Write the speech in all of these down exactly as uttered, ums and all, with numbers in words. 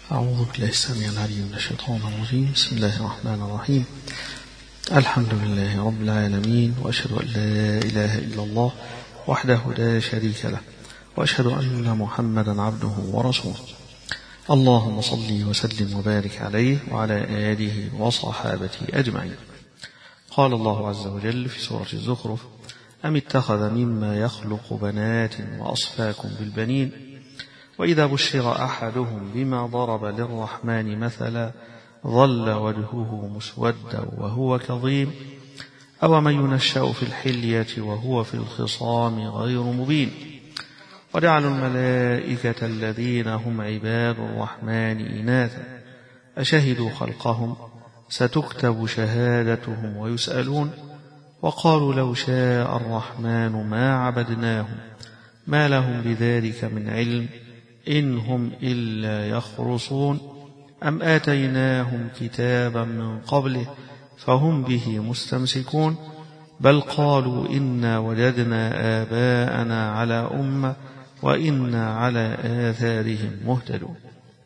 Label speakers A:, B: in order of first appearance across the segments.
A: أعوذ بالله السميع العليم من الشيطان الرجيم. بسم الله الرحمن الرحيم. الحمد لله رب العالمين، وأشهد أن لا إله إلا الله وحده لا شريك له، وأشهد أن محمدا عبده ورسوله. اللهم صل وسلم وبارك عليه وعلى آله وصحابته أجمعين. قال الله عز وجل في سورة الزخرف: أم اتخذ مما يخلق بنات وأصفاكم بالبنين وإذا بشر أحدهم بما ضرب للرحمن مثلا ظل وجهه مسودا وهو كظيم أومن ينشأ في الحلية وهو في الخصام غير مبين وجعلوا الملائكة الذين هم عباد الرحمن إناثا أشهدوا خلقهم ستكتب شهادتهم ويسألون وقالوا لو شاء الرحمن ما عبدناهم ما لهم بذلك من علم إن هم إلا يخرصون أم آتيناهم كتابا من قبله فهم به مستمسكون بل قالوا إنا وجدنا آباءنا على أمة وإنا على آثارهم مهتدون.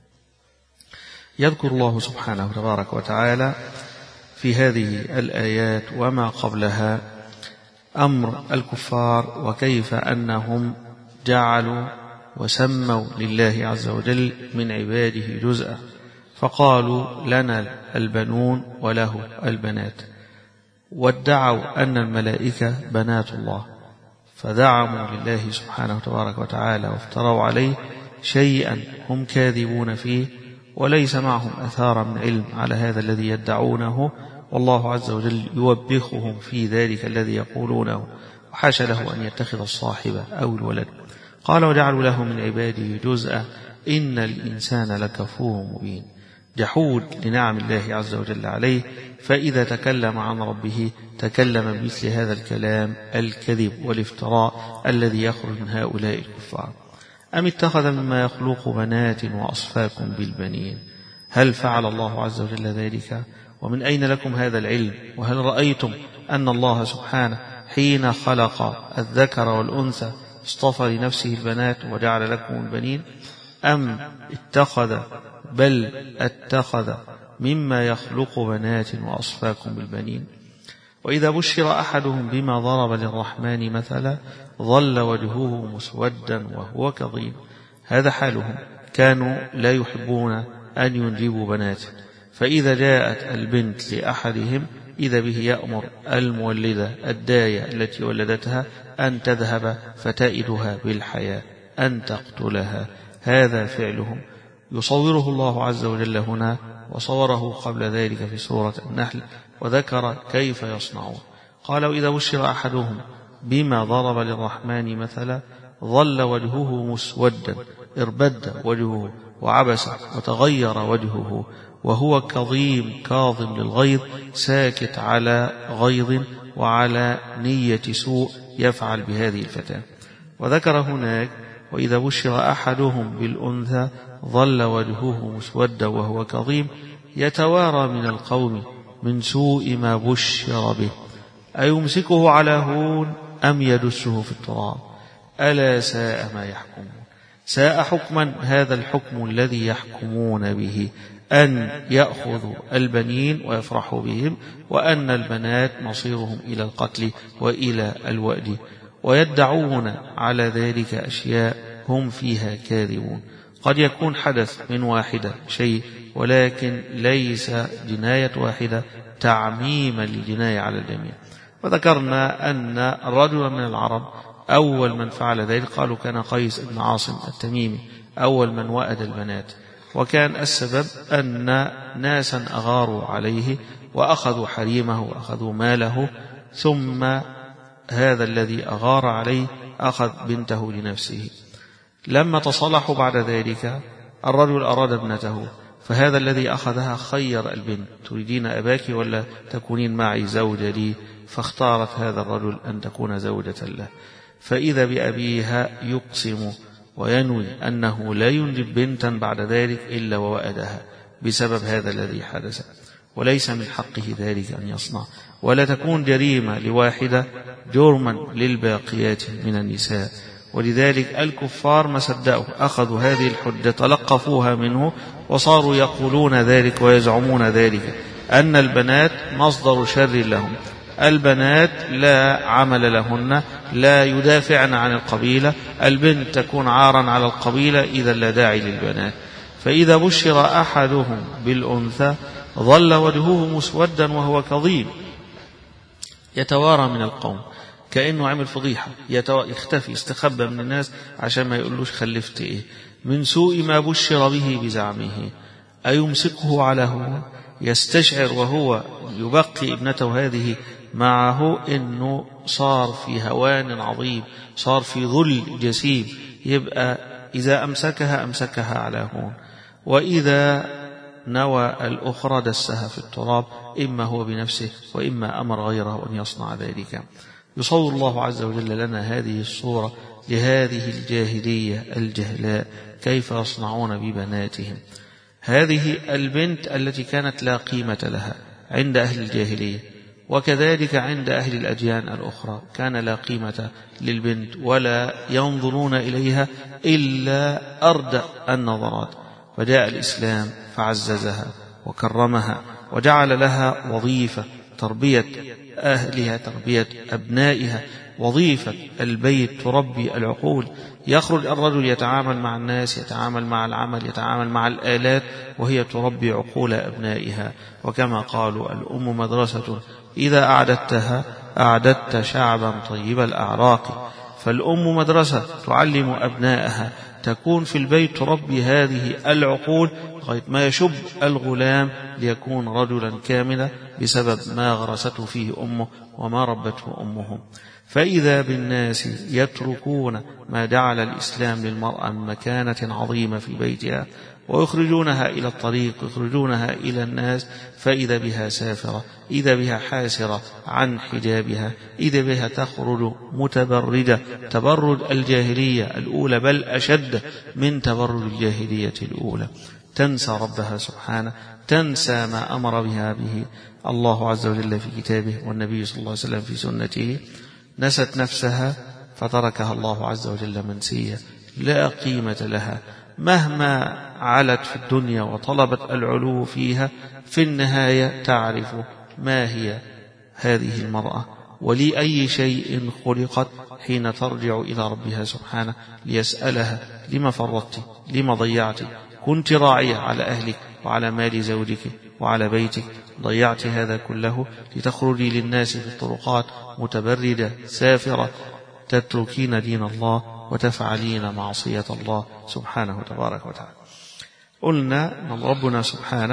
A: يذكر الله سبحانه تبارك وتعالى في هذه الآيات وما قبلها أمر الكفار وكيف أنهم جعلوا وسموا لله عز وجل من عباده جزءا، فقالوا لنا البنون وله البنات، وادعوا أن الملائكة بنات الله، فدعموا لله سبحانه تبارك وتعالى وافتروا عليه شيئا هم كاذبون فيه وليس معهم أثار من علم على هذا الذي يدعونه، والله عز وجل يوبخهم في ذلك الذي يقولونه، وحاشا له أن يتخذ الصاحب أو الولد. قال وجعلوا له من عباده جزءا إن الإنسان لكفور مبين، جحود لنعم الله عز وجل عليه، فإذا تكلم عن ربه تكلم بمثل هذا الكلام الكذب والافتراء الذي يخرج من هؤلاء الكفار. أم اتخذ مما يخلق بنات وأصفاكم بالبنين، هل فعل الله عز وجل ذلك؟ ومن أين لكم هذا العلم؟ وهل رأيتم أن الله سبحانه حين خلق الذكر والأنثى اصطفى لنفسه البنات وجعل لكم البنين؟ أم اتخذ بل اتخذ مما يخلق بنات وأصفاكم بالبنين وإذا بشر أحدهم بما ضرب للرحمن مثلا ظل وجهه مسودا وهو كظيم. هذا حالهم، كانوا لا يحبون أن ينجبوا بنات، فإذا جاءت البنت لأحدهم إذا به يأمر المولدة الداية التي ولدتها أن تذهب فتائدها بالحياة، أن تقتلها. هذا فعلهم يصوره الله عز وجل هنا، وصوره قبل ذلك في سورة النحل وذكر كيف يصنعون. قال وإذا بشر أحدهم بما ضرب للرحمن مثلا ظل وجهه مسودا، اربد وجهه وعبس وتغير وجهه وهو كظيم، كاظم للغيظ، ساكت على غيظ وعلى نية سوء يفعل بهذه الفتاة. وذكر هناك وإذا بشر أحدهم بالأنثى ظل وجهه مسودا وهو كظيم يتوارى من القوم من سوء ما بشر به أيمسكه على هون أم يدسه في التراب ألا ساء ما يحكمون. ساء حكما هذا الحكم الذي يحكمون به، أن يأخذوا البنين ويفرحوا بهم، وأن البنات مصيرهم إلى القتل وإلى الوأد، ويدعون على ذلك أشياء هم فيها كاذبون. قد يكون حدث من واحدة شيء، ولكن ليس جناية واحدة تعميما للجناية على الجميع. وذكرنا أن رجلا من العرب أول من فعل ذلك قالوا كان قيس بن عاصم التميمي، أول من وأد البنات، وكان السبب أن ناسا أغاروا عليه وأخذوا حريمه وأخذوا ماله، ثم هذا الذي أغار عليه أخذ بنته لنفسه. لما تصالحوا بعد ذلك الرجل أراد ابنته، فهذا الذي أخذها خير البنت: تريدين أباك ولا تكونين معي زوجة لي؟ فاختارت هذا الرجل أن تكون زوجة له، فإذا بأبيها يقسم وينوي أنه لا ينجب بنتا بعد ذلك إلا ووأدها بسبب هذا الذي حدث، وليس من حقه ذلك أن يصنع، ولا تكون جريمة لواحدة جرما للباقيات من النساء. ولذلك الكفار ما صدقوا، أخذوا هذه الحجة تلقفوها منه وصاروا يقولون ذلك ويزعمون ذلك، أن البنات مصدر شر لهم، البنات لا عمل لهن، لا يدافعن عن القبيلة، البنت تكون عارا على القبيلة، إذا لا داعي للبنات. فإذا بشر أحدهم بالأنثى ظل وجهه مسودا وهو كظيم يتوارى من القوم، كأنه عمل فضيحة، يختفي يستخبى من الناس عشان ما يقولوش خلفت إيه، من سوء ما بشر به بزعمه. أيمسكه على هو، يستشعر وهو يبقي ابنته هذه معه إنه صار في هوان عظيم، صار في ظل جسيم، يبقى إذا أمسكها أمسكها على هون، وإذا نوى الأخرى دسها في التراب، إما هو بنفسه وإما أمر غيره أن يصنع ذلك. يصور الله عز وجل لنا هذه الصورة لهذه الجاهلية الجهلاء كيف يصنعون ببناتهم. هذه البنت التي كانت لا قيمة لها عند أهل الجاهلية، وكذلك عند أهل الأديان الأخرى كان لا قيمة للبنت ولا ينظرون إليها إلا أردأ النظرات، فجاء الإسلام فعززها وكرمها وجعل لها وظيفة تربية أهلها، تربية أبنائها، وظيفة البيت تربي العقول. يخرج الرجل يتعامل مع الناس، يتعامل مع العمل، يتعامل مع الآلات، وهي تربي عقول أبنائها. وكما قالوا الأم مدرسة إذا أعددتها أعددت شعبا طيب الأعراق، فالأم مدرسة تعلم أبنائها، تكون في البيت تربي هذه العقول لغاية ما يشب الغلام ليكون رجلا كاملا بسبب ما غرسته فيه أمه وما ربته أمه. فإذا بالناس يتركون ما جعل الإسلام للمرأة من مكانة عظيمة في بيتها ويخرجونها إلى الطريق، يخرجونها إلى الناس، فإذا بها سافرة، إذا بها حاسرة عن حجابها، إذا بها تخرج متبرجة تبرج الجاهلية الأولى، بل أشد من تبرج الجاهلية الأولى، تنسى ربها سبحانه، تنسى ما أمر بها به الله عز وجل في كتابه والنبي صلى الله عليه وسلم في سنته، نست نفسها فتركها الله عز وجل منسية لا قيمة لها. مهما علت في الدنيا وطلبت العلو فيها، في النهاية تعرف ما هي هذه المرأة ولأي شيء خلقت حين ترجع إلى ربها سبحانه ليسألها لما فرطت، لما ضيعت، كنت راعية على أهلك وعلى مال زوجك وعلى بيتك، ضيعت هذا كله لتخرجي للناس في الطرقات متبردة سافرة، تتركين دين الله وتفعلين معصية الله سبحانه تبارك وتعالى. قلنا أن ربنا سبحانه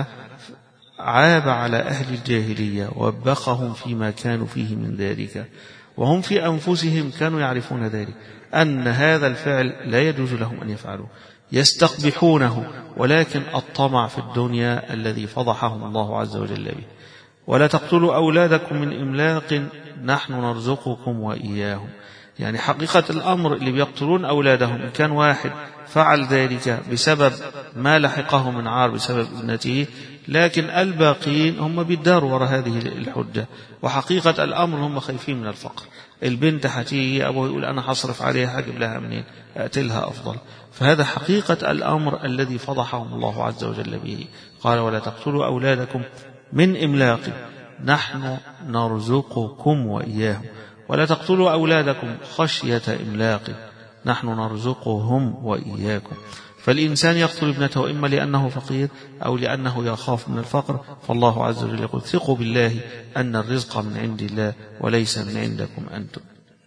A: عاب على أهل الجاهلية ووبخهم فيما كانوا فيه من ذلك، وهم في أنفسهم كانوا يعرفون ذلك، أن هذا الفعل لا يجوز لهم أن يفعلوه، يستقبحونه، ولكن الطمع في الدنيا الذي فضحهم الله عز وجل به. ولا تقتلوا أولادكم من إملاق نحن نرزقكم وإياهم، يعني حقيقة الأمر اللي بيقتلون أولادهم إن كان واحد فعل ذلك بسبب ما لحقه من عار بسبب ابنته، لكن الباقين هم بيداروا وراء هذه الحجة، وحقيقة الأمر هم خايفين من الفقر. البنت حتيجي أبوه يقول أنا حصرف عليها، هجيب لها منين، أقتلها أفضل. فهذا حقيقة الأمر الذي فضحهم الله عز وجل به. قال ولا تقتلوا أولادكم من إملاق نحن نرزقكم وإياهم، ولا تقتلوا أولادكم خشية إملاق نحن نرزقهم وإياكم. فالإنسان يقتل ابنته إما لأنه فقير أو لأنه يخاف من الفقر، فالله عز وجل يقول ثقوا بالله أن الرزق من عند الله وليس من عندكم أنتم.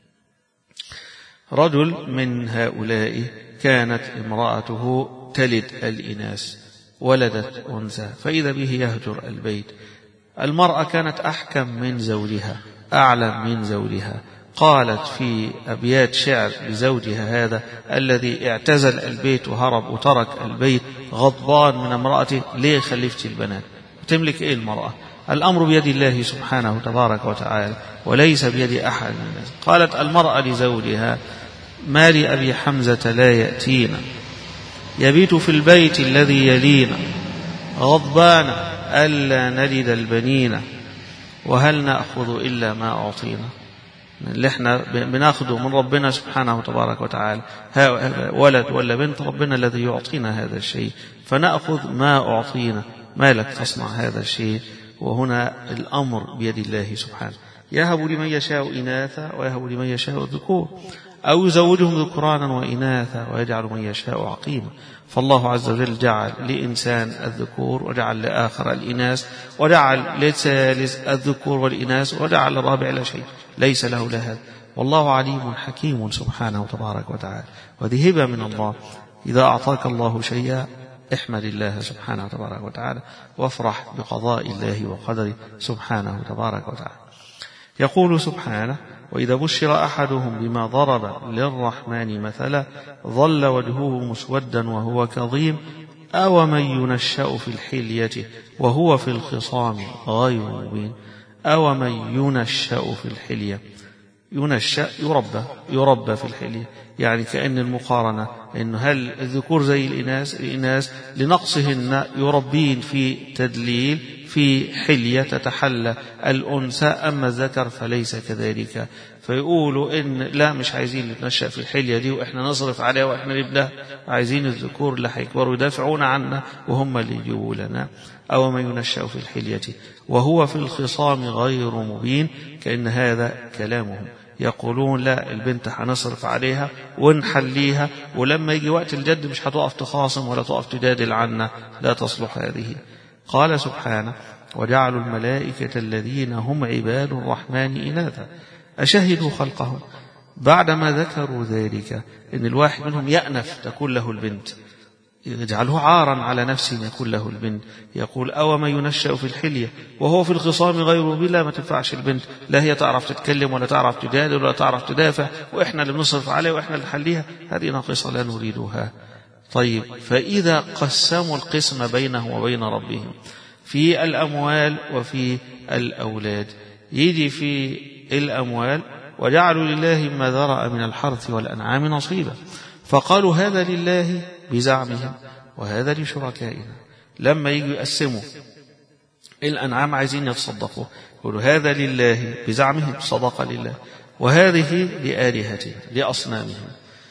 A: رجل من هؤلاء كانت امرأته تلد الإناث، ولدت أنثى، فإذا به يهجر البيت. المرأة كانت أحكم من زوجها، أعلم من زوجها، قالت في أبيات شعر لزوجها هذا الذي اعتزل البيت وهرب وترك البيت غضبان من امرأته، ليه خلفت البنات؟ تملك إيه المرأة؟ الأمر بيد الله سبحانه تبارك وتعالى وليس بيد أحد من الناس. قالت المرأة لزوجها ما لأبي حمزة لا يأتينا، يبيت في البيت الذي يلينا، غضبان ألا نلد البنين، وهل نأخذ إلا ما أعطينا. اللي احنا بناخده من ربنا سبحانه وتبارك وتعالى، ولد ولا بنت، ربنا الذي يعطينا هذا الشيء، فنأخذ ما أعطينا. ما لك تصنع هذا الشيء؟ وهنا الأمر بيد الله سبحانه، يهب لمن يشاء إناثا ويهب لمن يشاء الذكور، أو يزوجهم ذكرانا وإناثا ويجعل من يشاء عقيما. فالله عز وجل جعل لإنسان الذكور وجعل لآخر الإناث، وجعل للثالث الذكور والإناث، وجعل للرابع لا شيء ليس له لهذا. والله عليم حكيم سبحانه وتبارك وتعالى. وذي هبة من الله. إذا أعطاك الله شيئا احمد الله سبحانه وتبارك وتعالى، وافرح بقضاء الله وقدره سبحانه وتبارك وتعالى. يقول سبحانه: وإذا بشر أحدهم بما ضرب للرحمن مثلا ظل وجهه مسودا وهو كظيم أومن ينشأ في الحلية وهو في الخصام غير مبين. أومن ينشأ في الحلية، ينشأ يربى يربى في الحلية، يعني كأن المقارنة إنه هل الذكور زي الإناث؟ الإناث لنقصهن يربين في تدليل في حلية تتحلى الأنثى، أما الذكر فليس كذلك. فيقولوا إن لا، مش عايزين نتنشأ في الحلية دي وإحنا نصرف عليها وإحنا نبلها، عايزين الذكور اللي هيكبروا يدافعون عنا وهم اللي يجيبوا لنا. أو من ينشأ في الحلية وهو في الخصام غير مبين، كأن هذا كلامهم. يقولون لا، البنت هنصرف عليها ونحليها، ولما يجي وقت الجد مش هتقف تخاصم ولا تقف تجادل عنا، لا تصلح هذه. قال سبحانه: وجعلوا الملائكة الذين هم عباد الرحمن إناثا أشهدوا خلقهم. بعدما ذكروا ذلك إن الواحد منهم يأنف تكون له البنت، يجعله عارا على نفسه يكون له البنت، يقول: أو ما ينشأ في الحلية وهو في الخصام غير مبين. لا، ما تنفعش البنت، لا هي تعرف تتكلم ولا تعرف تجادل ولا تعرف تدافع، وإحنا اللي بنصرف عليها وإحنا اللي نحليها، هذه ناقصة لا نريدها. طيب، فإذا قسموا القسم بينهم وبين ربهم في الأموال وفي الأولاد، يجي في الأموال: وجعلوا لله ما ذرأ من الحرث والأنعام نصيبا، فقالوا هذا لله بزعمهم وهذا لشركائنا. لما يجوا يقسموا الأنعام عايزين يتصدقوا، يقولوا هذا لله بزعمهم صدقة لله، وهذه لآلهتهم لأصنامهم.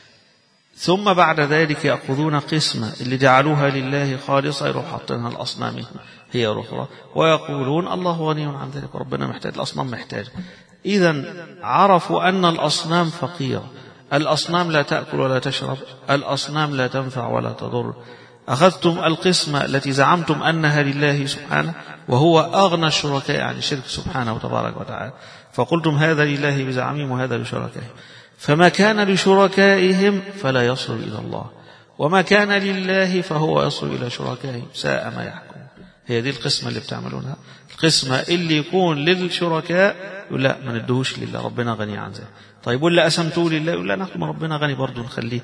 A: ثم بعد ذلك يأخذون قسمة اللي جعلوها لله خالصة يروح حاطينها لأصنامهم هي أخرى، ويقولون الله غني عن ذلك وربنا محتاج، الأصنام محتاج. إذن عرفوا أن الأصنام فقيرة، الأصنام لا تأكل ولا تشرب، الأصنام لا تنفع ولا تضر. أخذتم القسمة التي زعمتم أنها لله سبحانه وهو أغنى الشركاء عن الشرك سبحانه وتبارك وتعالى، فقلتم هذا لله بزعمهم وهذا لشركائهم، فما كان لشركائهم فلا يصل إلى الله، وما كان لله فهو يصل إلى شركائهم، ساء ما يحكم. هي دي القسمة اللي بتعملونها، القسمة اللي يكون للشركاء يقول لا ما ندهوش لله ربنا غني عن ذلك. طيب ولا أسمتوا لله يقول لا نحن ربنا غني برضو نخليه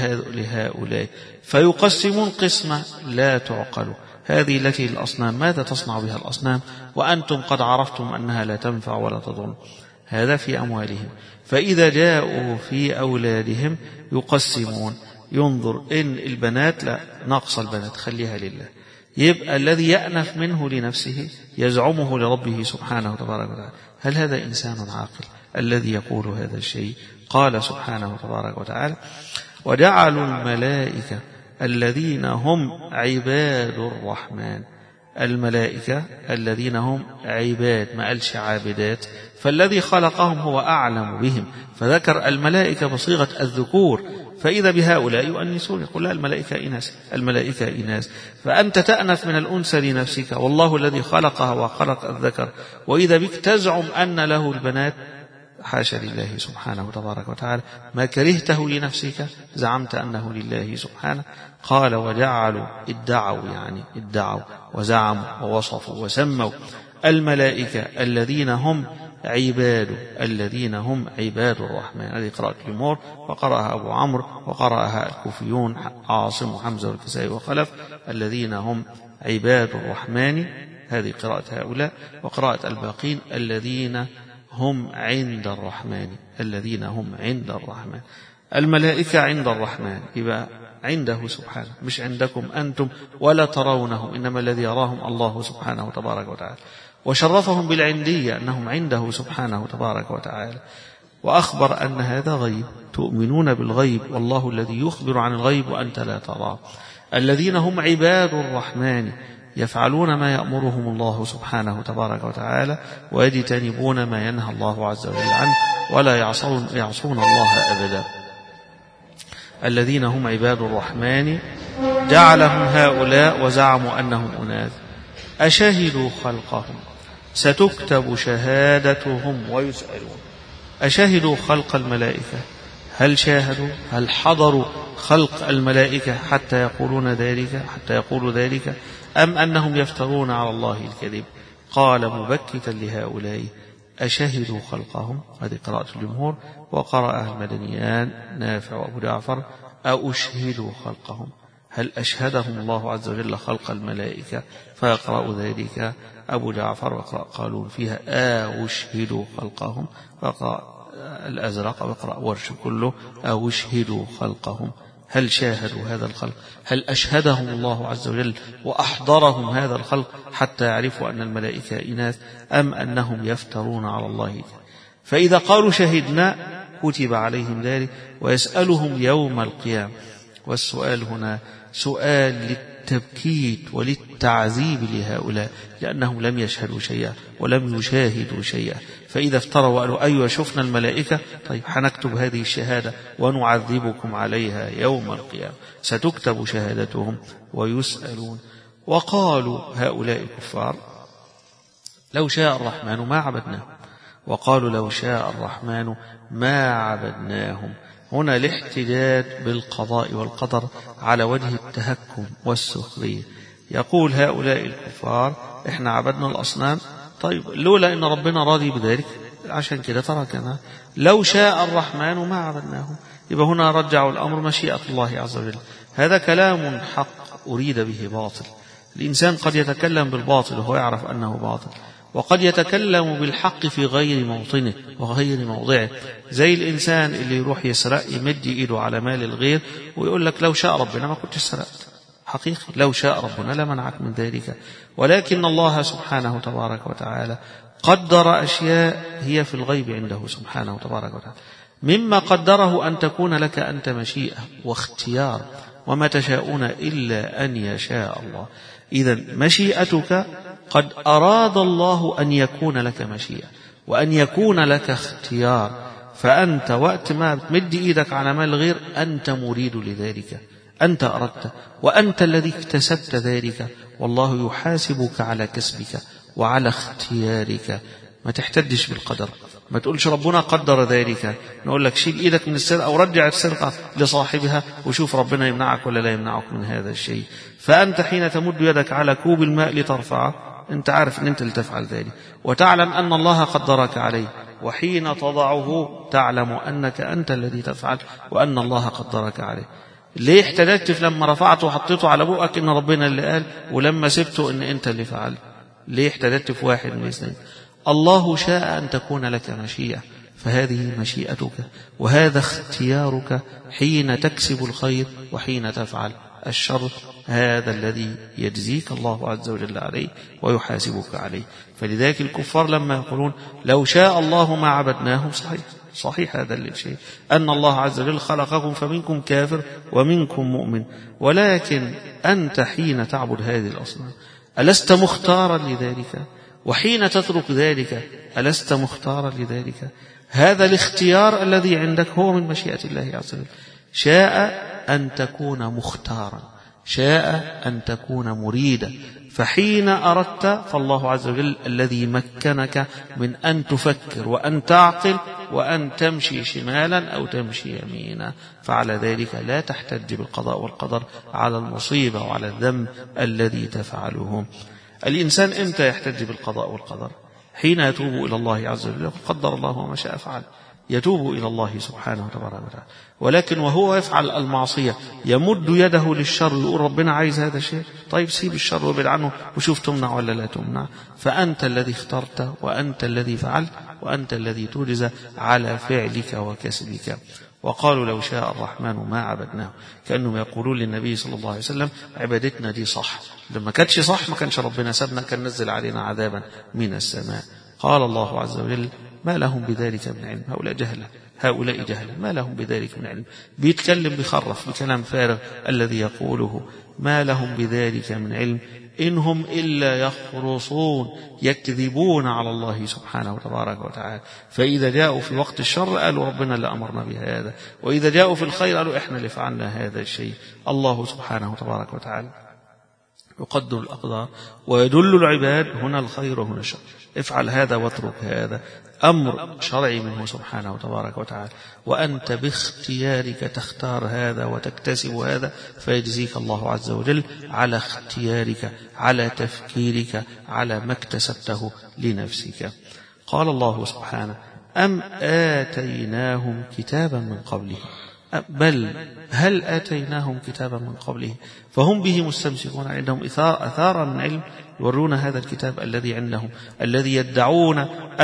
A: لهؤلاء. فيقسمون قسمة لا تعقل. هذه التي الأصنام ماذا تصنع بها الأصنام وأنتم قد عرفتم أنها لا تنفع ولا تضر؟ هذا في أموالهم. فإذا جاءوا في أولادهم يقسمون، ينظر إن البنات لا نقص البنات خليها لله، يبقى الذي يأنف منه لنفسه يزعمه لربه سبحانه وتبارك وتعالى. هل هذا إنسان عاقل الذي يقول هذا الشيء؟ قال سبحانه وتبارك وتعالى: وجعلوا الملائكة الذين هم عباد الرحمن. الملائكة الذين هم عباد، ما قالش عابدات، فالذي خلقهم هو أعلم بهم، فذكر الملائكة بصيغة الذكور. فإذا بهؤلاء يؤنسون، يقول لا الملائكة إناث، الملائكة إناث، فأنت تأنف من الأنثى لنفسك والله الذي خلقها وخلق الذكر، وإذا بك تزعم أن له البنات، حاشا لله سبحانه وتبارك وتعالى، ما كرهته لنفسك زعمت أنه لله سبحانه. قال: وجعلوا، ادعوا يعني ادعوا وزعموا ووصفوا وسموا الملائكة الذين هم عباد الذين هم عباد الرحمن. هذه قراءة جمهور، وقرأها أبو عمرو، وقرأها الكوفيون عاصم وحمزة والكسائي وخلف، الذين هم عباد الرحمن، هذه قراءة هؤلاء. وقراءة الباقين الذين هم عند الرحمن، الذين هم عند الرحمن. الملائكة عند الرحمن، يبقى عنده سبحانه، مش عندكم أنتم ولا ترونه، إنما الذي يراهم الله سبحانه وتبارك وتعالى. وشرفهم بالعندية أنهم عنده سبحانه وتبارك وتعالى. وأخبر أن هذا غيب، تؤمنون بالغيب والله الذي يخبر عن الغيب وأنت لا تراه. الذين هم عباد الرحمن يفعلون ما يأمرهم الله سبحانه تبارك وتعالى ويجتنبون ما ينهى الله عز وجل عنه ولا يعصون, يعصون الله أبدا. الذين هم عباد الرحمن جعلهم هؤلاء وزعموا أنهم أناس أشهدوا خلقهم ستكتب شهادتهم ويسألون. أشهدوا خلق الملائكة، هل شاهدوا؟ هل حضروا خلق الملائكة حتى يقولون ذلك حتى يقولوا ذلك أم أنهم يفترون على الله الكذب؟ قال مبكتا لهؤلاء أشهدوا خلقهم، هذه قراءة الجمهور، وقرأها المدنيان نافع وأبو جعفر أشهدوا خلقهم، هل أشهدهم الله عز وجل خلق الملائكة؟ فيقرأ ذلك أبو جعفر وقرأ قالون فيها أشهدوا خلقهم، وقرأ الأزرق وقرأ ورش كله أشهدوا خلقهم، هل شاهدوا هذا الخلق؟ هل أشهدهم الله عز وجل وأحضرهم هذا الخلق حتى يعرفوا أن الملائكة إناث أم أنهم يفترون على الله؟ فإذا قالوا شهدنا كتب عليهم ذلك ويسألهم يوم القيامة. والسؤال هنا سؤال للتبكيت وللتعذيب لهؤلاء لأنهم لم يشهدوا شيئا ولم يشاهدوا شيئا، فإذا افتروا وقالوا أيوة شفنا الملائكة، طيب حنكتب هذه الشهادة ونعذبكم عليها يوم القيامة، ستكتب شهادتهم ويسألون. وقالوا هؤلاء الكفار لو شاء الرحمن ما عبدناهم، وقالوا لو شاء الرحمن ما عبدناهم. هنا الاحتجاج بالقضاء والقدر على وجه التهكم والسخرية. يقول هؤلاء الكفار احنا عبدنا الأصنام، طيب لولا ان ربنا راضي بذلك عشان كده تركنا، لو شاء الرحمن ما عبدناهم. يبقى هنا رجعوا الأمر مشيئة الله عز وجل. هذا كلام حق أريد به باطل. الإنسان قد يتكلم بالباطل وهو يعرف أنه باطل، وقد يتكلم بالحق في غير موطنه وغير موضعه، زي الإنسان اللي يروح يسرق يمد إيده على مال الغير ويقول لك لو شاء ربنا ما كنت سرقت، حقيقي لو شاء ربنا لمنعك من ذلك. ولكن الله سبحانه تبارك وتعالى قدر أشياء هي في الغيب عنده سبحانه تبارك وتعالى، مما قدره أن تكون لك أنت مشيئة واختيار، وما تشاءون إلا أن يشاء الله. إذن مشيئتك قد أراد الله أن يكون لك مشيئة وأن يكون لك اختيار، فأنت وقت ما تمد إيدك على مال الغير أنت مريد لذلك، أنت أردت وأنت الذي اكتسبت ذلك، والله يحاسبك على كسبك وعلى اختيارك. ما تحتدش بالقدر، ما تقولش ربنا قدر ذلك، نقول لك شيل إيدك من السرقة أو رجع السرقة لصاحبها وشوف ربنا يمنعك ولا لا يمنعك من هذا الشيء. فأنت حين تمد يدك على كوب الماء لترفعه أنت عارف أن أنت اللي تفعل ذلك وتعلم أن الله قدرك عليه، وحين تضعه تعلم أنك أنت الذي تفعل وأن الله قدرك عليه. ليه احتججت لما رفعته وحطيته على بؤك إن ربنا اللي قال، ولما سبته إن أنت اللي فعل؟ ليه احتججت في واحد من الاثنين؟ الله شاء أن تكون لك مشيئة، فهذه مشيئتك وهذا اختيارك حين تكسب الخير وحين تفعل الشر، هذا الذي يجزيك الله عز وجل عليه ويحاسبك عليه. فلذلك الكفار لما يقولون لو شاء الله ما عبدناهم، صحيح صحيح هذا الشيء أن الله عز وجل خلقكم فمنكم كافر ومنكم مؤمن، ولكن أنت حين تعبد هذه الأصنام ألست مختارا لذلك؟ وحين تترك ذلك ألست مختارا لذلك؟ هذا الاختيار الذي عندك هو من مشيئة الله عز وجل. شاء أن تكون مختارا، شاء أن تكون مريدا، فحين أردت فالله عز وجل الذي مكنك من أن تفكر وأن تعقل وأن تمشي شمالا أو تمشي يمينا. فعلى ذلك لا تحتج بالقضاء والقدر على المصيبة وعلى الذنب الذي تفعله. الإنسان إمتى يحتج بالقضاء والقدر؟ حين يتوب إلى الله عز وجل، قدر الله وما شاء فعل، يتوب إلى الله سبحانه وتعالى. ولكن وهو يفعل المعصية يمد يده للشر ويقول ربنا عايز هذا الشيء، طيب سيب الشر وابعد عنه وشوف تمنع ولا لا تمنع. فأنت الذي اخترت وأنت الذي فعلت وأنت الذي تجزى على فعلك وكسبك. وقالوا لو شاء الرحمن ما عبدناه، كأنهم يقولون للنبي صلى الله عليه وسلم عبادتنا دي صح، لما كانتش صح ما كانش ربنا سابنا، كان نزل علينا عذابا من السماء. قال الله عز وجل ما لهم بذلك من علم. هؤلاء جهلة، هؤلاء جهلة ما لهم بذلك من علم. بيتكلم بيخرف بكلام فارغ الذي يقوله، ما لهم بذلك من علم إنهم إلا يخرصون، يكذبون على الله سبحانه وتبارك وتعالى. فإذا جاءوا في وقت الشر قالوا ربنا اللي أمرنا بهذا، وإذا جاءوا في الخير قالوا إحنا اللي فعلنا هذا الشيء. الله سبحانه وتبارك وتعالى يقدر الأقدار ويدل العباد، هنا الخير وهنا الشر، افعل هذا واترك هذا، أمر شرعي منه سبحانه وتبارك وتعالى، وأنت باختيارك تختار هذا وتكتسب هذا، فيجزيك الله عز وجل على اختيارك، على تفكيرك، على ما اكتسبته لنفسك. قال الله سبحانه أم آتيناهم كتابا من قبله، بل هل آتيناهم كتابا من قبله فهم به مستمسكون، عندهم أثار من علم يورون هذا الكتاب الذي عندهم، الذي يدعون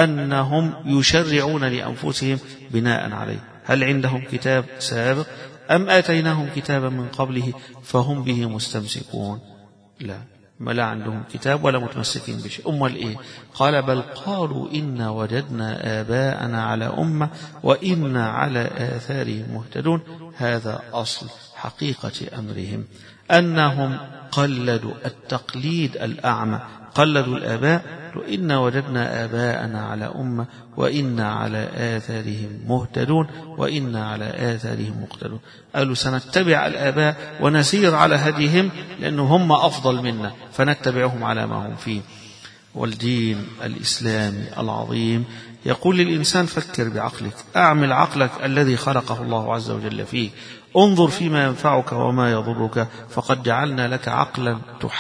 A: أنهم يشرعون لأنفسهم بناء عليه. هل عندهم كتاب سابق؟ أم آتيناهم كتابا من قبله فهم به مستمسكون؟ لا، ما لا عندهم كتاب ولا متمسكين بشيء. أمال إيه؟ قال بل قالوا إنا وجدنا آباءنا على أمة وإنا على آثارهم مهتدون. هذا أصل حقيقة أمرهم، أنهم قلدوا التقليد الأعمى، قلدوا الآباء، إنا وجدنا آباءنا على أمة وإنا على آثارهم مهتدون وإنا على آثارهم مقتدون. قالوا سنتبع الآباء ونسير على هديهم لأنه هم أفضل منا فنتبعهم على ما هم فيه. والدين الإسلامي العظيم يقول للإنسان فكر بعقلك، أعمل عقلك الذي خلقه الله عز وجل فيه، انظر فيما ينفعك وما يضرك، فقد جعلنا لك عقلا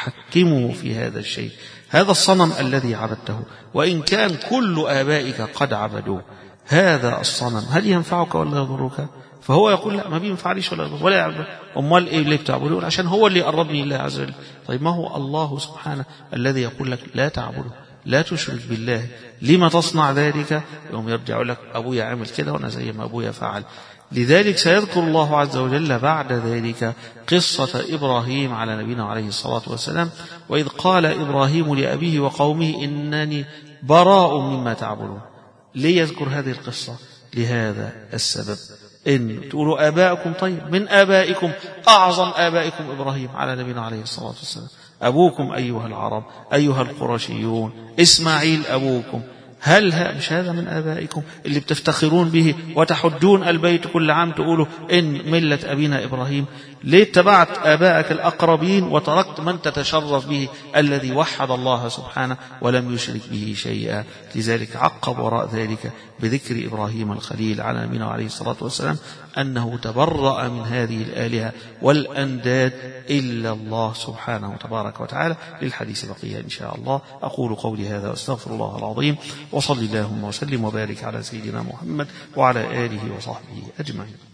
A: تحكمه في هذا الشيء. هذا الصنم الذي عبدته وإن كان كل آبائك قد عبدوه، هذا الصنم هل ينفعك ولا يضرك؟ فهو يقول لا، ما بينفعليش ولا يضر ولا يعبد. أمال إيه اللي بتعبدون؟ عشان هو اللي قربني الله عز وجل. طيب ما هو الله سبحانه الذي يقول لك لا تعبده، لا تشرك بالله، لما تصنع ذلك؟ يوم يرجع لك أبويا عمل كده وأنا زي ما أبويا فعل. لذلك سيذكر الله عز وجل بعد ذلك قصة إبراهيم على نبينا عليه الصلاة والسلام، وإذ قال إبراهيم لأبيه وقومه إنني براء مما تعبدون. ليه يذكر هذه القصة؟ لهذا السبب، إن تقولوا آباءكم، طيب من آبائكم أعظم آبائكم إبراهيم على نبينا عليه الصلاة والسلام، أبوكم أيها العرب أيها القرشيون إسماعيل أبوكم، هل مش هذا من آبائكم اللي بتفتخرون به وتحجون البيت كل عام تقولوا إن ملة أبينا إبراهيم؟ ليه اتبعت آبائك الأقربين وتركت من تتشرف به الذي وحد الله سبحانه ولم يشرك به شيئا؟ لذلك عقب وراء ذلك بذكر إبراهيم الخليل على نبينا عليه الصلاة والسلام أنه تبرأ من هذه الآلهة والأنداد إلا الله سبحانه وتبارك وتعالى. للحديث بقية إن شاء الله. أقول قولي هذا واستغفر الله العظيم، وصلي اللهم وسلم وبارك على سيدنا محمد وعلى آله وصحبه أجمعين.